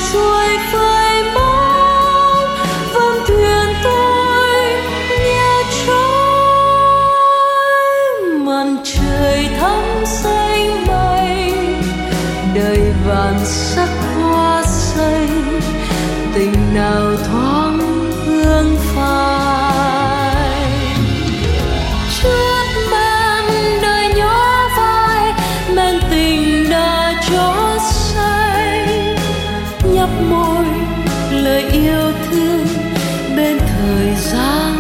xuôi phơi bóng vâng thuyền tôi nghe trôi màn trời thắm xanh mây đời vàn sắc hoa xây tình nào thoáng hương phai trước màn đời nhỏ vai men tình đã chót say nhấp môi lời yêu thương bên thời gian